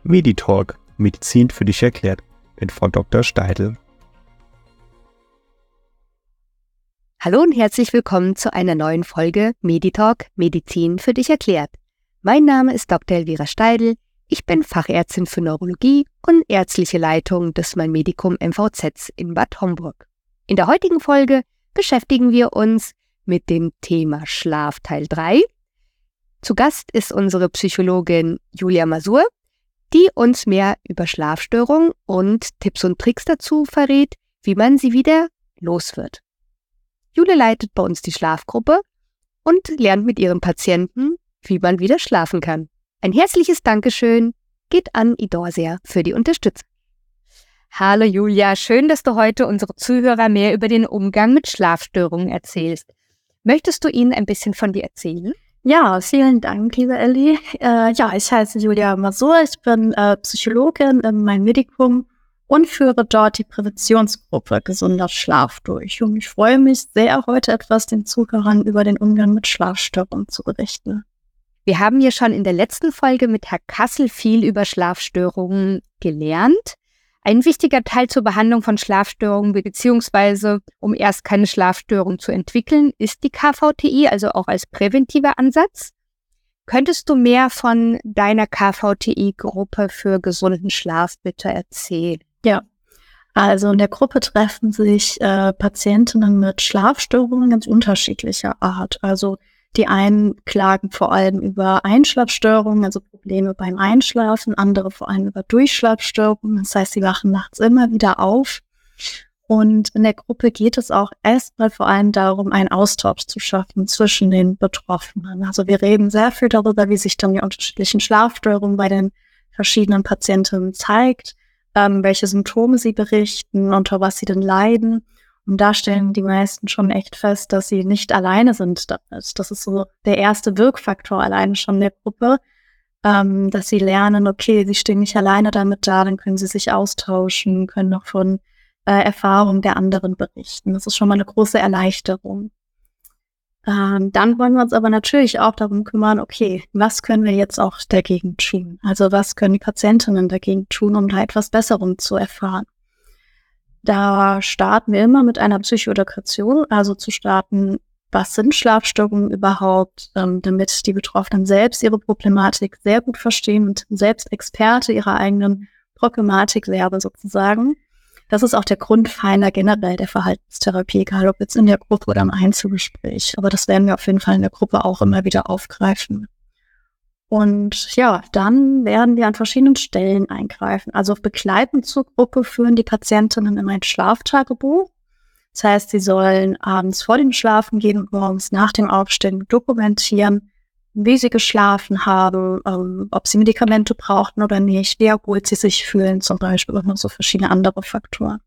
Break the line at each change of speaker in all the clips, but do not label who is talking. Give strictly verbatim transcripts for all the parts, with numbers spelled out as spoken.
Meditalk, Medizin für dich erklärt, mit Frau Doktor Steidl.
Hallo und herzlich willkommen zu einer neuen Folge Meditalk, Medizin für dich erklärt. Mein Name ist Doktor Elvira Steidl, ich bin Fachärztin für Neurologie und ärztliche Leitung des Mein Medikum M V Z in Bad Homburg. In der heutigen Folge beschäftigen wir uns mit dem Thema Schlaf Teil drei. Zu Gast ist unsere Psychologin Julia Masur, die uns mehr über Schlafstörungen und Tipps und Tricks dazu verrät, wie man sie wieder los wird. Julia leitet bei uns die Schlafgruppe und lernt mit ihren Patienten, wie man wieder schlafen kann. Ein herzliches Dankeschön geht an Idorsia für die Unterstützung. Hallo Julia, schön, dass du heute unsere Zuhörer mehr über den Umgang mit Schlafstörungen erzählst. Möchtest du ihnen ein bisschen von dir erzählen?
Ja, vielen Dank, liebe Elli. Äh, ja, ich heiße Julia Masur, ich bin äh, Psychologin im Mein Medikum und führe dort die Präventionsgruppe Gesunder Schlaf durch. Und ich freue mich sehr, heute etwas den Zuhörern über den Umgang mit Schlafstörungen zu berichten.
Wir haben ja schon in der letzten Folge mit Herrn Kassel viel über Schlafstörungen gelernt. Ein wichtiger Teil zur Behandlung von Schlafstörungen beziehungsweise um erst keine Schlafstörung zu entwickeln, ist die K V T I, also auch als präventiver Ansatz. Könntest du mehr von deiner K V T I-Gruppe für gesunden Schlaf bitte erzählen?
Ja, also in der Gruppe treffen sich äh, Patientinnen mit Schlafstörungen ganz unterschiedlicher Art. Also die einen klagen vor allem über Einschlafstörungen, also Probleme beim Einschlafen, andere vor allem über Durchschlafstörungen. Das heißt, sie wachen nachts immer wieder auf. Und in der Gruppe geht es auch erstmal vor allem darum, einen Austausch zu schaffen zwischen den Betroffenen. Also wir reden sehr viel darüber, wie sich dann die unterschiedlichen Schlafstörungen bei den verschiedenen Patientinnen zeigt, ähm, welche Symptome sie berichten, unter was sie denn leiden. Und da stellen die meisten schon echt fest, dass sie nicht alleine sind damit. Das ist so der erste Wirkfaktor alleine schon der Gruppe, ähm, dass sie lernen, okay, sie stehen nicht alleine damit da, dann können sie sich austauschen, können noch von äh, Erfahrungen der anderen berichten. Das ist schon mal eine große Erleichterung. Ähm, dann wollen wir uns aber natürlich auch darum kümmern, okay, was können wir jetzt auch dagegen tun? Also was können die Patientinnen dagegen tun, um da etwas Besserem zu erfahren? Da starten wir immer mit einer Psychoedukation, also zu starten, was sind Schlafstörungen überhaupt, ähm, damit die Betroffenen selbst ihre Problematik sehr gut verstehen und selbst Experte ihrer eigenen Problematik werden sozusagen. Das ist auch der Grundpfeiler generell der Verhaltenstherapie, egal ob jetzt in der Gruppe oder im Einzelgespräch. Aber das werden wir auf jeden Fall in der Gruppe auch immer wieder aufgreifen. Und ja, dann werden wir an verschiedenen Stellen eingreifen. Also begleitend zur Gruppe führen die Patientinnen immer ein Schlaftagebuch. Das heißt, sie sollen abends vor dem Schlafen gehen und morgens nach dem Aufstehen dokumentieren, wie sie geschlafen haben, ähm, ob sie Medikamente brauchten oder nicht, wie erholt sie sich fühlen zum Beispiel und noch so verschiedene andere Faktoren.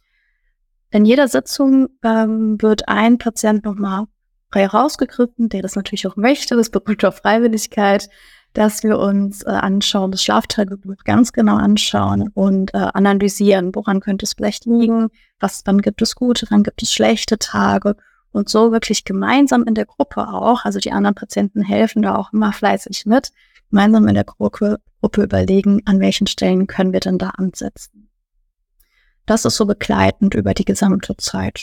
In jeder Sitzung ähm, wird ein Patient nochmal frei rausgegriffen, der das natürlich auch möchte, das beruht auf Freiwilligkeit, dass wir uns äh, anschauen, das Schlaftagebuch ganz genau anschauen und äh, analysieren, woran könnte es vielleicht liegen, was, wann gibt es gute, wann gibt es schlechte Tage und so wirklich gemeinsam in der Gruppe auch, also die anderen Patienten helfen da auch immer fleißig mit, gemeinsam in der Gruppe, Gruppe überlegen, an welchen Stellen können wir denn da ansetzen. Das ist so begleitend über die gesamte Zeit.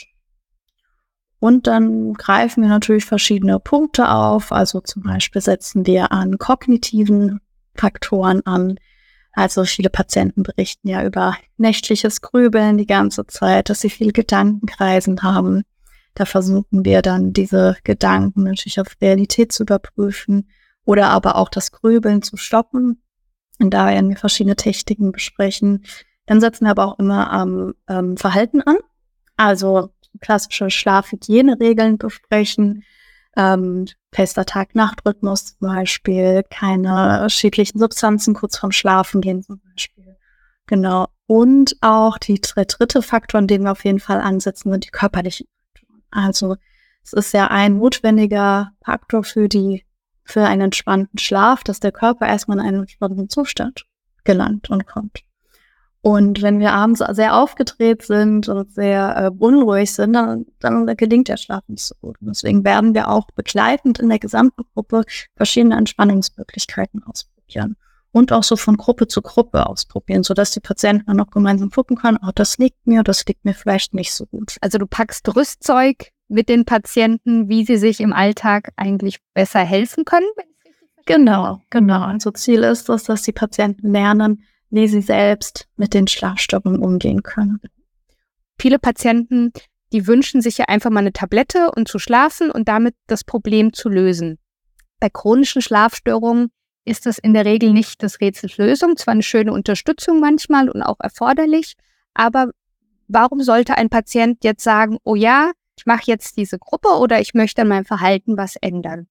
Und dann greifen wir natürlich verschiedene Punkte auf, also zum Beispiel setzen wir an kognitiven Faktoren an. Also viele Patienten berichten ja über nächtliches Grübeln die ganze Zeit, dass sie viel Gedankenkreisen haben. Da versuchen wir dann diese Gedanken natürlich auf Realität zu überprüfen oder aber auch das Grübeln zu stoppen. Und da werden wir verschiedene Techniken besprechen. Dann setzen wir aber auch immer am ähm, Verhalten an, also klassische Schlafhygieneregeln besprechen, ähm, fester Tag-Nacht-Rhythmus zum Beispiel, keine schädlichen Substanzen kurz vorm Schlafen gehen zum Beispiel. Genau. Und auch die, der dritte Faktor, an dem wir auf jeden Fall ansetzen, sind die körperlichen Faktoren. Also es ist ja ein notwendiger Faktor für die für einen entspannten Schlaf, dass der Körper erstmal in einen entspannten Zustand gelangt und kommt. Und wenn wir abends sehr aufgedreht sind und sehr äh, unruhig sind, dann, dann gelingt der Schlaf nicht so gut. Und deswegen werden wir auch begleitend in der gesamten Gruppe verschiedene Entspannungsmöglichkeiten ausprobieren. und auch so von Gruppe zu Gruppe ausprobieren, sodass die Patienten dann auch gemeinsam gucken können, oh, das liegt mir, das liegt mir vielleicht nicht so gut.
Also du packst Rüstzeug mit den Patienten, wie sie sich im Alltag eigentlich besser helfen können?
Genau, genau. Also Ziel ist es, dass die Patienten lernen, wie sie selbst mit den Schlafstörungen umgehen können.
Viele Patienten, die wünschen sich ja einfach mal eine Tablette und zu schlafen und damit das Problem zu lösen. Bei chronischen Schlafstörungen ist das in der Regel nicht das Rätsels Lösung, zwar eine schöne Unterstützung manchmal und auch erforderlich, aber warum sollte ein Patient jetzt sagen, oh ja, ich mache jetzt diese Gruppe oder ich möchte an meinem Verhalten was ändern?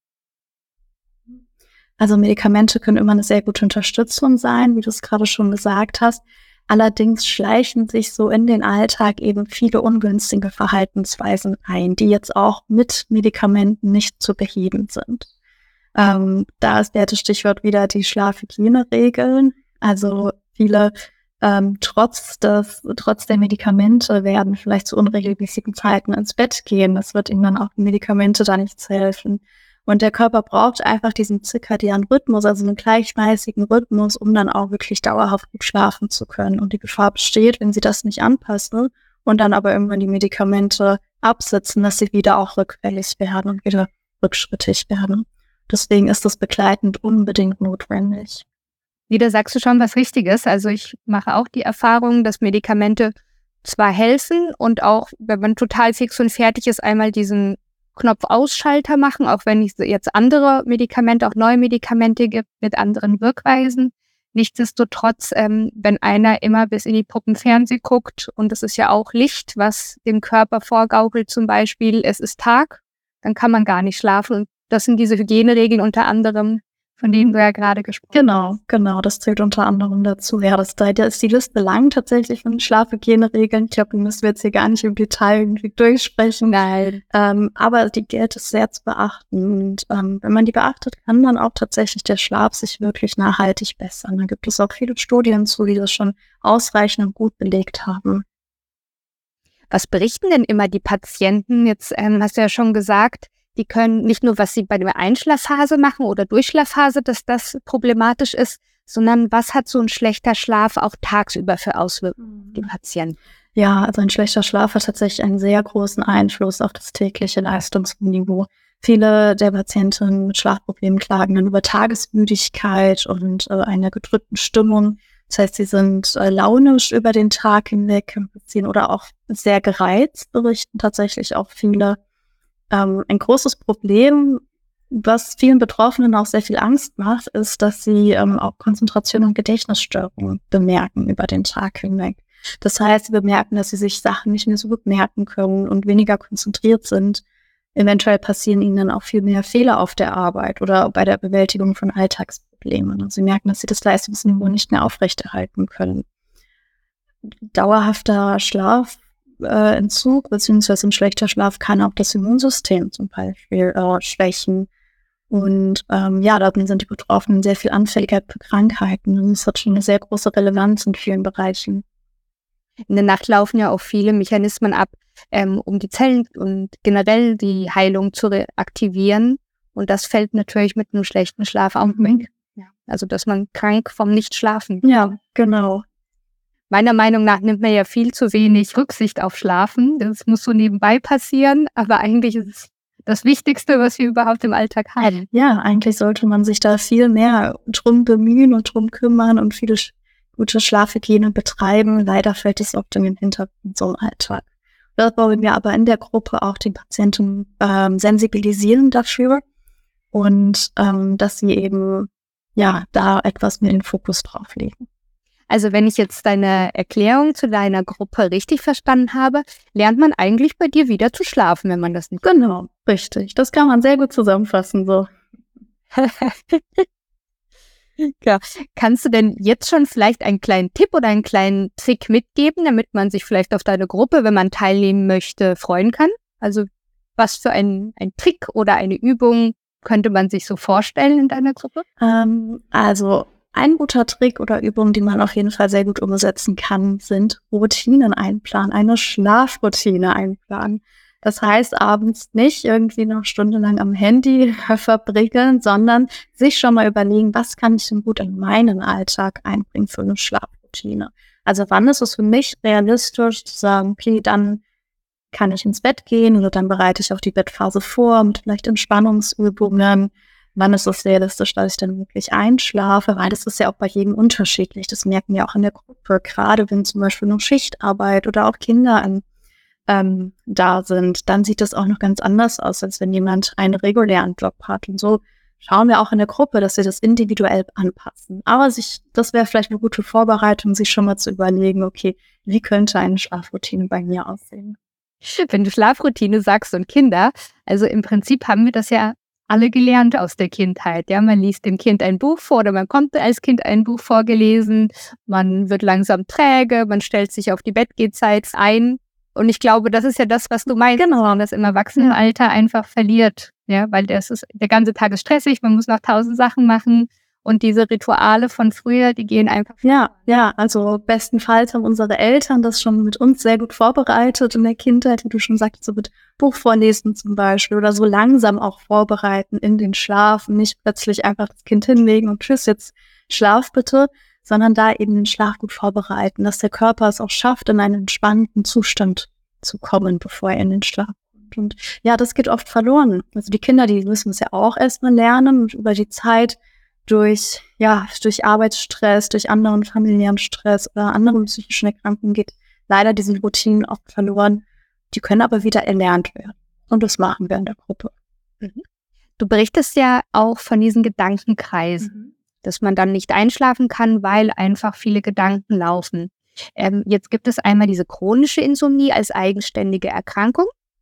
Also Medikamente können immer eine sehr gute Unterstützung sein, wie du es gerade schon gesagt hast. Allerdings schleichen sich so in den Alltag eben viele ungünstige Verhaltensweisen ein, die jetzt auch mit Medikamenten nicht zu beheben sind. Ähm, da ist das Stichwort wieder die Schlafhygieneregeln. Also viele ähm, trotz des, trotz der Medikamente werden vielleicht zu unregelmäßigen Zeiten ins Bett gehen. Das wird ihnen dann auch die Medikamente da nichts helfen. Und der Körper braucht einfach diesen zirkadianen Rhythmus, also einen gleichmäßigen Rhythmus, um dann auch wirklich dauerhaft gut schlafen zu können. Und die Gefahr besteht, wenn sie das nicht anpassen und dann aber irgendwann die Medikamente absetzen, dass sie wieder auch rückfällig werden und wieder rückschrittig werden. Deswegen ist das begleitend unbedingt notwendig.
Wieder sagst du schon was Richtiges. Also ich mache auch die Erfahrung, dass Medikamente zwar helfen und auch, wenn man total fix und fertig ist, einmal diesen Knopf-Ausschalter machen, auch wenn es jetzt andere Medikamente, auch neue Medikamente gibt mit anderen Wirkweisen. Nichtsdestotrotz, ähm, wenn einer immer bis in die Puppenfernseh guckt und es ist ja auch Licht, was dem Körper vorgaukelt, zum Beispiel, es ist Tag, dann kann man gar nicht schlafen. Und das sind diese Hygieneregeln unter anderem, von denen du ja gerade gesprochen hast.
Genau, genau, das zählt unter anderem dazu. Ja, das, da ist die Liste lang tatsächlich von Schlafhygieneregeln. Ich glaube, die müssen wir jetzt hier gar nicht im Detail irgendwie durchsprechen.
Nein.
Ähm, aber die gilt es sehr zu beachten. Und ähm, wenn man die beachtet, kann dann auch tatsächlich der Schlaf sich wirklich nachhaltig bessern. Da gibt es auch viele Studien zu, die das schon ausreichend und gut belegt haben.
Was berichten denn immer die Patienten? Jetzt ähm, hast du ja schon gesagt, die können nicht nur, was sie bei der Einschlafphase machen oder Durchschlafphase, dass das problematisch ist, sondern was hat so ein schlechter Schlaf auch tagsüber für Auswirkungen auf die Patienten?
Ja, also ein schlechter Schlaf hat tatsächlich einen sehr großen Einfluss auf das tägliche Leistungsniveau. Viele der Patienten mit Schlafproblemen klagen dann über Tagesmüdigkeit und äh, einer gedrückten Stimmung. Das heißt, sie sind äh, launisch über den Tag hinweg oder auch sehr gereizt, berichten tatsächlich auch viele. Ähm, ein großes Problem, was vielen Betroffenen auch sehr viel Angst macht, ist, dass sie ähm, auch Konzentration- und Gedächtnisstörungen bemerken über den Tag hinweg. Das heißt, sie bemerken, dass sie sich Sachen nicht mehr so gut merken können und weniger konzentriert sind. Eventuell passieren ihnen dann auch viel mehr Fehler auf der Arbeit oder bei der Bewältigung von Alltagsproblemen. Und sie merken, dass sie das Leistungsniveau nicht mehr aufrechterhalten können. Dauerhafter Schlaf Äh, Entzug beziehungsweise ein schlechter Schlaf kann auch das Immunsystem zum Beispiel äh, schwächen. Und ähm, ja, da sind die Betroffenen sehr viel anfälliger für Krankheiten. Und das hat schon eine sehr große Relevanz in vielen Bereichen.
In der Nacht laufen ja auch viele Mechanismen ab, ähm, um die Zellen und generell die Heilung zu reaktivieren. Und das fällt natürlich mit einem schlechten Schlaf auch weg. Ja. Also, dass man krank vom Nichtschlafen.
Ja, genau.
Meiner Meinung nach nimmt man ja viel zu wenig Rücksicht auf Schlafen. Das muss so nebenbei passieren, aber eigentlich ist es das Wichtigste, was wir überhaupt im Alltag haben.
Ja, eigentlich sollte man sich da viel mehr drum bemühen und drum kümmern und viele sch- gute Schlafhygiene betreiben. Leider fällt es oft in den Hintergrund so im Alltag. Das wollen wir aber in der Gruppe auch die Patienten ähm, sensibilisieren dafür und ähm, dass sie eben ja da etwas mehr den Fokus drauf legen.
Also wenn ich jetzt deine Erklärung zu deiner Gruppe richtig verstanden habe, lernt man eigentlich bei dir wieder zu schlafen, wenn man das nicht...
Genau, richtig. Das kann man sehr gut zusammenfassen, so.
Ja. Kannst du denn jetzt schon vielleicht einen kleinen Tipp oder einen kleinen Trick mitgeben, damit man sich vielleicht auf deine Gruppe, wenn man teilnehmen möchte, freuen kann? Also was für ein, ein Trick oder eine Übung könnte man sich so vorstellen in deiner Gruppe?
Ähm, also ein guter Trick oder Übung, die man auf jeden Fall sehr gut umsetzen kann, sind Routinen einplanen, eine Schlafroutine einplanen. Das heißt, abends nicht irgendwie noch stundenlang am Handy verbringen, sondern sich schon mal überlegen, was kann ich denn gut in meinen Alltag einbringen für eine Schlafroutine. Also wann ist es für mich realistisch zu sagen, okay, dann kann ich ins Bett gehen oder dann bereite ich auch die Bettphase vor mit vielleicht Entspannungsübungen. Wann ist es realistisch, dass ich dann wirklich einschlafe? Weil das ist ja auch bei jedem unterschiedlich. Das merken wir auch in der Gruppe, gerade wenn zum Beispiel noch Schichtarbeit oder auch Kinder an Ähm, da sind, dann sieht das auch noch ganz anders aus, als wenn jemand einen regulären Job hat. Und so schauen wir auch in der Gruppe, dass wir das individuell anpassen. Aber sich, das wäre vielleicht eine gute Vorbereitung, sich schon mal zu überlegen, okay, wie könnte eine Schlafroutine bei mir aussehen?
Wenn du Schlafroutine sagst und Kinder, also im Prinzip haben wir das ja alle gelernt aus der Kindheit. Ja, man liest dem Kind ein Buch vor oder man kommt als Kind ein Buch vorgelesen, man wird langsam träge, man stellt sich auf die Bettgehzeit ein. Und ich glaube, das ist ja das, was du meinst, genau, das im Erwachsenenalter einfach verliert. Ja, weil das ist, der ganze Tag ist stressig, man muss noch tausend Sachen machen. Und diese Rituale von früher, die gehen einfach.
Ja, ja, also bestenfalls haben unsere Eltern das schon mit uns sehr gut vorbereitet in der Kindheit, wie du schon sagst, so mit Buch vorlesen zum Beispiel oder so langsam auch vorbereiten in den Schlaf, nicht plötzlich einfach das Kind hinlegen und tschüss, jetzt schlaf bitte, sondern da eben den Schlaf gut vorbereiten, dass der Körper es auch schafft, in einen entspannten Zustand zu kommen, bevor er in den Schlaf kommt. Und ja, das geht oft verloren. Also die Kinder, die müssen es ja auch erstmal lernen und über die Zeit durch, ja, durch Arbeitsstress, durch anderen familiären Stress oder anderen psychischen Erkrankungen geht leider diese Routinen oft verloren. Die können aber wieder erlernt werden. Und das machen wir in der Gruppe.
Mhm. Du berichtest ja auch von diesen Gedankenkreisen. Mhm. Dass man dann nicht einschlafen kann, weil einfach viele Gedanken laufen. Ähm, jetzt gibt es einmal diese chronische Insomnie als eigenständige Erkrankung,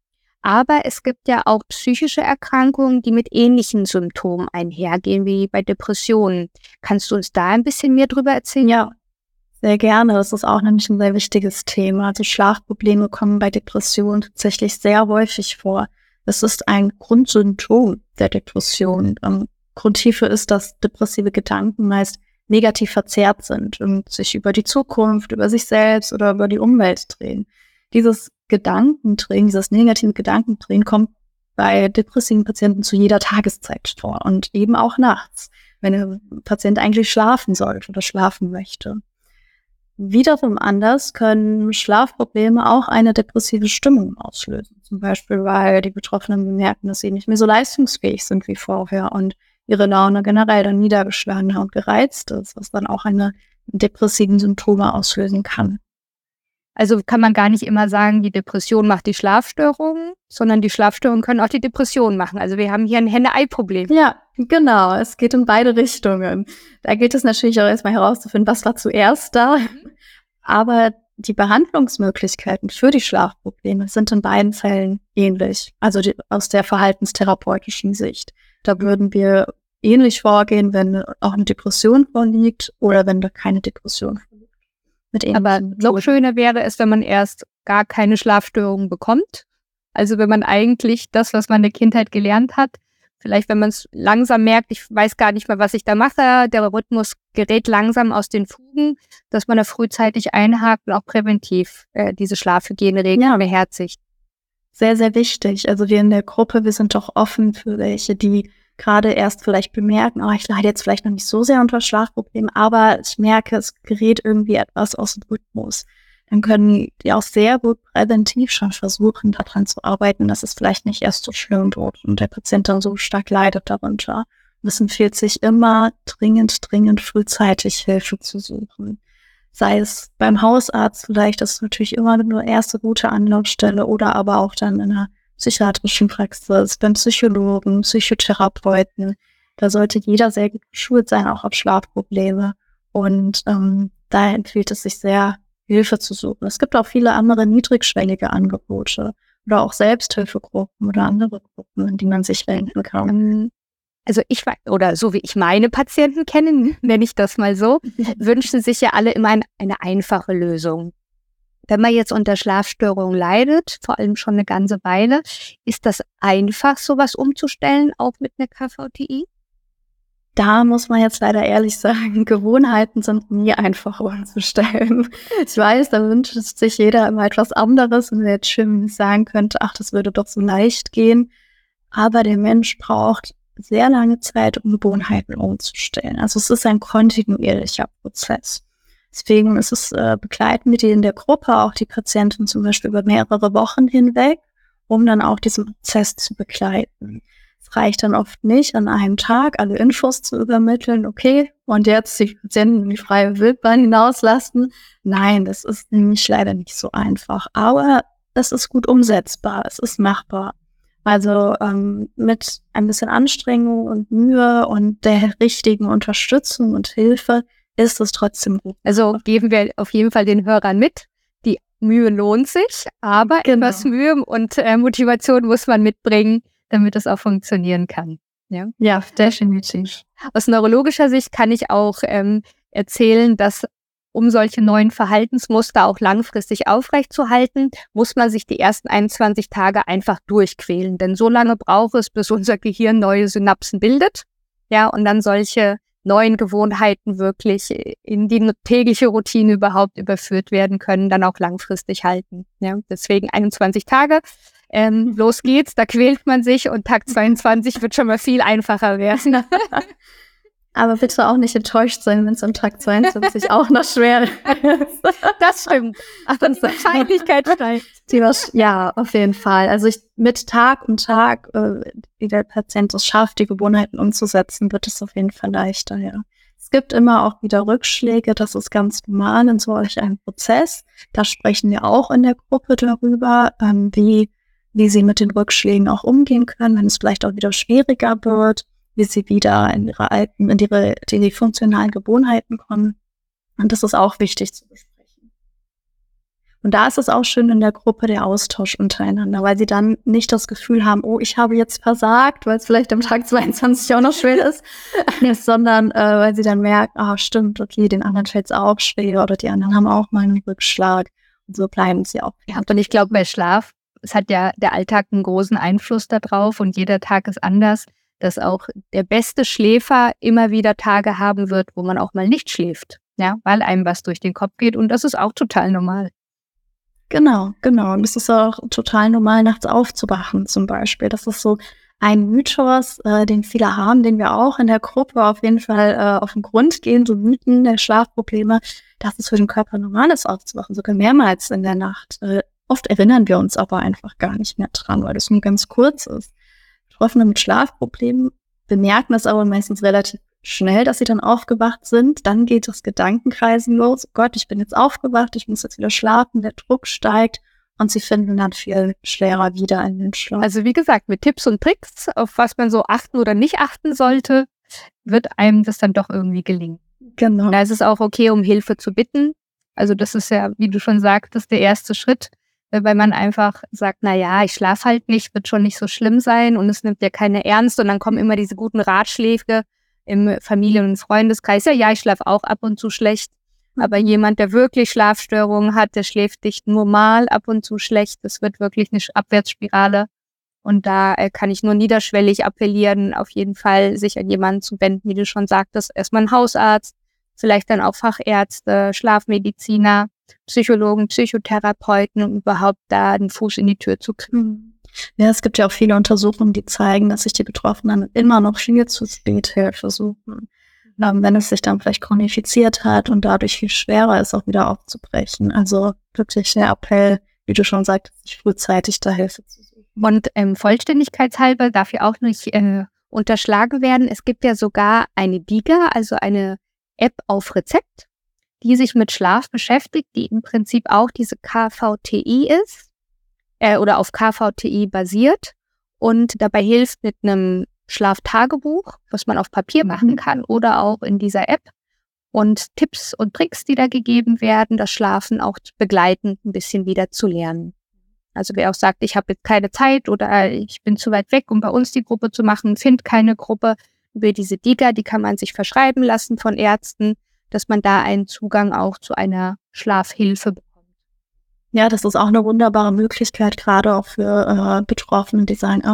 aber es gibt ja auch psychische Erkrankungen, die mit ähnlichen Symptomen einhergehen, wie bei Depressionen. Kannst du uns da ein bisschen mehr drüber erzählen?
Ja, sehr gerne. Das ist auch nämlich ein sehr wichtiges Thema. Also Schlafprobleme kommen bei Depressionen tatsächlich sehr häufig vor. Es ist ein Grundsymptom der Depression. Ähm, Grund hierfür ist, dass depressive Gedanken meist negativ verzerrt sind und sich über die Zukunft, über sich selbst oder über die Umwelt drehen. Dieses Gedankendrehen, dieses negative Gedankendrehen kommt bei depressiven Patienten zu jeder Tageszeit vor und eben auch nachts, wenn der Patient eigentlich schlafen sollte oder schlafen möchte. Wiederum anders können Schlafprobleme auch eine depressive Stimmung auslösen. Zum Beispiel, weil die Betroffenen bemerken, dass sie nicht mehr so leistungsfähig sind wie vorher und ihre Laune generell dann niedergeschlagener und gereizt ist, was dann auch eine depressiven Symptome auslösen kann.
Also kann man gar nicht immer sagen, die Depression macht die Schlafstörungen, sondern die Schlafstörungen können auch die Depression machen. Also wir haben hier ein Henne-Ei-Problem.
Ja, genau. Es geht in beide Richtungen. Da gilt es natürlich auch erstmal herauszufinden, was war zuerst da. Mhm. Aber die Behandlungsmöglichkeiten für die Schlafprobleme sind in beiden Fällen ähnlich. Also die, aus der verhaltenstherapeutischen Sicht. Da würden wir ähnlich vorgehen, wenn auch eine Depression vorliegt oder wenn da keine Depression vorliegt.
Mit Aber noch schöner wäre es, wenn man erst gar keine Schlafstörungen bekommt. Also wenn man eigentlich das, was man in der Kindheit gelernt hat, vielleicht wenn man es langsam merkt, ich weiß gar nicht mehr, was ich da mache, der Rhythmus gerät langsam aus den Fugen, dass man da frühzeitig einhakt und auch präventiv äh, diese Schlafhygieneregeln
ja.
beherzigt.
Sehr, sehr wichtig. Also wir in der Gruppe, wir sind doch offen für welche, die gerade erst vielleicht bemerken, oh, ich leide jetzt vielleicht noch nicht so sehr unter Schlafproblemen, aber ich merke, es gerät irgendwie etwas aus dem Rhythmus. Dann können die auch sehr gut präventiv schon versuchen, daran zu arbeiten, dass es vielleicht nicht erst so schlimm wird und der Patient dann so stark leidet darunter. Und es empfiehlt sich immer, dringend, dringend frühzeitig Hilfe zu suchen. Sei es beim Hausarzt vielleicht, das ist natürlich immer nur erste gute Anlaufstelle oder aber auch dann in einer psychiatrischen Praxis, beim Psychologen, Psychotherapeuten. Da sollte jeder sehr gut geschult sein, auch auf Schlafprobleme. Und ähm, da empfiehlt es sich sehr, Hilfe zu suchen. Es gibt auch viele andere niedrigschwellige Angebote oder auch Selbsthilfegruppen oder andere Gruppen, in die man sich wenden kann.
Also ich, oder so wie ich meine Patienten kenne, nenne ich das mal so, wünschen sich ja alle immer eine, eine einfache Lösung. Wenn man jetzt unter Schlafstörungen leidet, vor allem schon eine ganze Weile, ist das einfach, sowas umzustellen, auch mit einer K V T I?
Da muss man jetzt leider ehrlich sagen, Gewohnheiten sind nie einfach umzustellen. Ich weiß, da wünscht sich jeder immer etwas anderes und jetzt schön sagen könnte, ach, das würde doch so leicht gehen. Aber der Mensch braucht sehr lange Zeit, um Gewohnheiten umzustellen. Also es ist ein kontinuierlicher Prozess. Deswegen ist es, äh, begleiten wir die in der Gruppe, auch die Patienten zum Beispiel über mehrere Wochen hinweg, um dann auch diesen Prozess zu begleiten. Es reicht dann oft nicht, an einem Tag alle Infos zu übermitteln, okay, und jetzt die Patienten in die freie Wildbahn hinauslassen. Nein, das ist nämlich leider nicht so einfach. Aber es ist gut umsetzbar, es ist machbar. Also ähm, mit ein bisschen Anstrengung und Mühe und der richtigen Unterstützung und Hilfe ist es trotzdem gut.
Also geben wir auf jeden Fall den Hörern mit, die Mühe lohnt sich, aber
Genau.
etwas Mühe und äh, Motivation muss man mitbringen, damit es auch funktionieren kann. Ja,
Ja, definitiv.
aus neurologischer Sicht kann ich auch ähm, erzählen, dass um solche neuen Verhaltensmuster auch langfristig aufrechtzuerhalten, muss man sich die ersten einundzwanzig Tage einfach durchquälen. Denn so lange braucht es, bis unser Gehirn neue Synapsen bildet. Ja, und dann solche neuen Gewohnheiten wirklich in die tägliche Routine überhaupt überführt werden können, dann auch langfristig halten. Ja, deswegen einundzwanzig Tage. Ähm, los geht's, da quält man sich und Tag zweiundzwanzig wird schon mal viel einfacher werden.
Aber bitte auch nicht enttäuscht sein, wenn es am Tag zweiundzwanzig auch noch schwer ist.
Das stimmt. Aber die Wahrscheinlichkeit steigt.
Die was, ja, auf jeden Fall. Also ich, mit Tag und Tag, äh, wie der Patient es schafft, die Gewohnheiten umzusetzen, wird es auf jeden Fall leichter, ja. Es gibt immer auch wieder Rückschläge, das ist ganz normal in solch einem Prozess. Da sprechen wir auch in der Gruppe darüber, ähm, wie, wie sie mit den Rückschlägen auch umgehen können, wenn es vielleicht auch wieder schwieriger wird, wie sie wieder in ihre alten, in ihre, in die funktionalen Gewohnheiten kommen. Und das ist auch wichtig zu besprechen. Und da ist es auch schön in der Gruppe der Austausch untereinander, weil sie dann nicht das Gefühl haben, oh, ich habe jetzt versagt, weil es vielleicht am Tag zweiundzwanzig auch noch schwer ist, sondern äh, weil sie dann merken, ah, stimmt, okay, den anderen fällt es auch schwer oder die anderen haben auch mal einen Rückschlag. Und so bleiben sie auch.
Ja, und ich glaube, bei Schlaf, es hat ja der Alltag einen großen Einfluss darauf und jeder Tag ist anders, dass auch der beste Schläfer immer wieder Tage haben wird, wo man auch mal nicht schläft, ja, weil einem was durch den Kopf geht und das ist auch total normal.
Genau, genau. Und es ist auch total normal, nachts aufzuwachen zum Beispiel. Das ist so ein Mythos, äh, den viele haben, den wir auch in der Gruppe auf jeden Fall äh, auf den Grund gehen, so Mythen der Schlafprobleme, dass es für den Körper normal ist, aufzuwachen, sogar mehrmals in der Nacht. Äh, oft erinnern wir uns aber einfach gar nicht mehr dran, weil das nur ganz kurz ist. Betroffene mit Schlafproblemen bemerken das aber meistens relativ schnell, dass sie dann aufgewacht sind. Dann geht das Gedankenkreisen los. Oh Gott, ich bin jetzt aufgewacht, ich muss jetzt wieder schlafen, der Druck steigt und sie finden dann viel schwerer wieder in den Schlaf.
Also wie gesagt, mit Tipps und Tricks, auf was man so achten oder nicht achten sollte, wird einem das dann doch irgendwie gelingen.
Genau.
Da ist es auch okay, um Hilfe zu bitten. Also das ist ja, wie du schon sagtest, der erste Schritt, weil man einfach sagt, na ja, ich schlafe halt nicht, wird schon nicht so schlimm sein und es nimmt ja keine ernst und dann kommen immer diese guten Ratschläge im Familien- und Freundeskreis. Ja, ja, ich schlafe auch ab und zu schlecht, aber jemand, der wirklich Schlafstörungen hat, der schläft nicht nur mal ab und zu schlecht, das wird wirklich eine Abwärtsspirale und da äh, kann ich nur niederschwellig appellieren, auf jeden Fall sich an jemanden zu wenden, wie du schon sagtest, erstmal ein Hausarzt, vielleicht dann auch Fachärzte, Schlafmediziner, Psychologen, Psychotherapeuten, um überhaupt da einen Fuß in die Tür zu kriegen.
Ja, es gibt ja auch viele Untersuchungen, die zeigen, dass sich die Betroffenen immer noch viel zu spät Hilfe suchen. Ähm, wenn es sich dann vielleicht chronifiziert hat und dadurch viel schwerer ist, auch wieder aufzubrechen. Also wirklich der Appell, wie du schon sagtest, sich frühzeitig da Hilfe zu suchen.
Und ähm, vollständigkeitshalber darf ja auch nicht äh, unterschlagen werden. Es gibt ja sogar eine DIGA, also eine App auf Rezept, die sich mit Schlaf beschäftigt, die im Prinzip auch diese K V T I ist äh, oder auf K V T I basiert und dabei hilft mit einem Schlaftagebuch, was man auf Papier machen kann oder auch in dieser App und Tipps und Tricks, die da gegeben werden, das Schlafen auch begleitend ein bisschen wieder zu lernen. Also wer auch sagt, ich habe jetzt keine Zeit oder ich bin zu weit weg, um bei uns die Gruppe zu machen, finde keine Gruppe, über diese DIGA, die kann man sich verschreiben lassen von Ärzten, dass man da einen Zugang auch zu einer Schlafhilfe bekommt.
Ja, das ist auch eine wunderbare Möglichkeit, gerade auch für äh, Betroffene, die sagen, ah,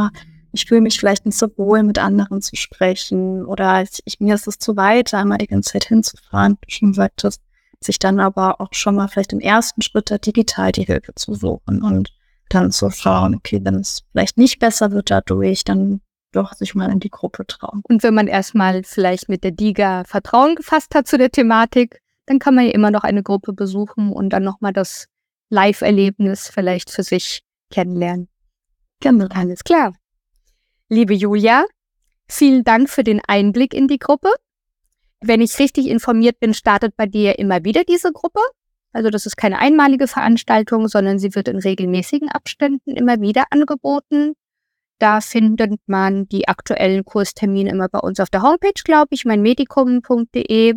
ich fühle mich vielleicht nicht so wohl, mit anderen zu sprechen oder ich, ich, mir ist es zu weit, da immer die ganze Zeit hinzufahren, wie du schon sagtest, sich dann aber auch schon mal vielleicht im ersten Schritt da digital die Hilfe zu suchen und dann zu schauen, okay, wenn es vielleicht nicht besser wird dadurch, dann doch sich mal in die Gruppe trauen.
Und wenn man erstmal vielleicht mit der DIGA Vertrauen gefasst hat zu der Thematik, dann kann man ja immer noch eine Gruppe besuchen und dann nochmal das Live-Erlebnis vielleicht für sich kennenlernen.
Genau.
Alles klar. Liebe Julia, vielen Dank für den Einblick in die Gruppe. Wenn ich richtig informiert bin, startet bei dir immer wieder diese Gruppe. Also das ist keine einmalige Veranstaltung, sondern sie wird in regelmäßigen Abständen immer wieder angeboten. Da findet man die aktuellen Kurstermine immer bei uns auf der Homepage, glaube ich, meinmedikum punkt de.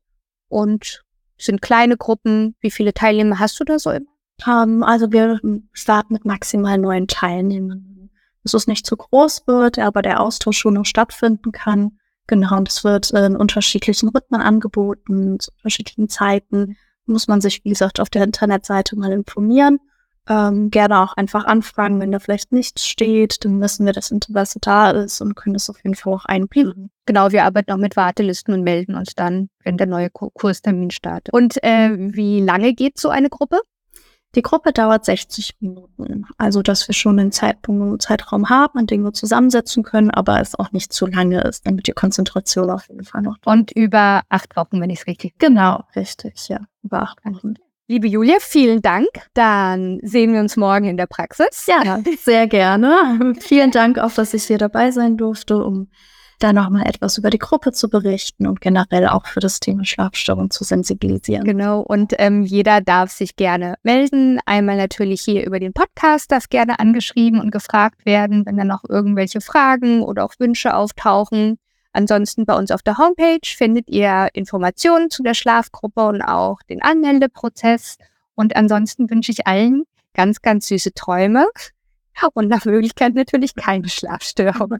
Und sind kleine Gruppen. Wie viele Teilnehmer hast du da so immer?
Um, also wir starten mit maximal neun Teilnehmern. Dass es nicht zu groß wird, aber der Austausch schon noch stattfinden kann. Genau, und es wird in unterschiedlichen Rhythmen angeboten, zu unterschiedlichen Zeiten. Muss man sich, wie gesagt, auf der Internetseite mal informieren. Ähm, gerne auch einfach anfragen, wenn da vielleicht nichts steht, dann wissen wir, dass Interesse da ist und können es auf jeden Fall auch einbinden.
Genau, wir arbeiten auch mit Wartelisten und melden uns dann, wenn der neue Kurstermin startet. Und äh, wie lange geht so eine Gruppe?
Die Gruppe dauert sechzig Minuten, also dass wir schon einen Zeitpunkt, Zeitraum haben, an dem wir zusammensetzen können, aber es auch nicht zu lange ist, damit die Konzentration auf jeden Fall noch.
Und über acht Wochen, wenn ich es richtig.
Genau, richtig, ja, über acht Wochen.
Liebe Julia, vielen Dank. Dann sehen wir uns morgen in der Praxis.
Ja, sehr gerne. Vielen Dank auch, dass ich hier dabei sein durfte, um da nochmal etwas über die Gruppe zu berichten und generell auch für das Thema Schlafstörung zu sensibilisieren.
Genau, und ähm, jeder darf sich gerne melden. Einmal natürlich hier über den Podcast, darf gerne angeschrieben und gefragt werden, wenn dann noch irgendwelche Fragen oder auch Wünsche auftauchen. Ansonsten bei uns auf der Homepage findet ihr Informationen zu der Schlafgruppe und auch den Anmeldeprozess. Und ansonsten wünsche ich allen ganz, ganz süße Träume und nach Möglichkeit natürlich keine Schlafstörung.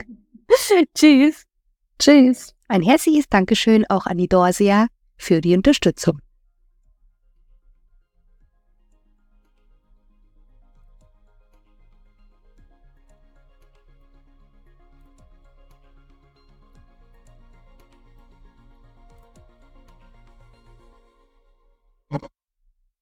Tschüss.
Tschüss.
Ein herzliches Dankeschön auch an die Dorsia für die Unterstützung.